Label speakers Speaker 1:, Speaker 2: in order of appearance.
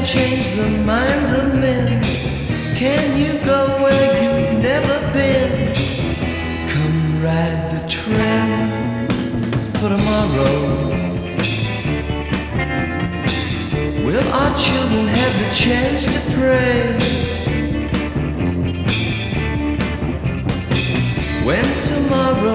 Speaker 1: change the minds of men? Can you go where you've never been? Come ride the train for tomorrow. Will our children have the chance to pray?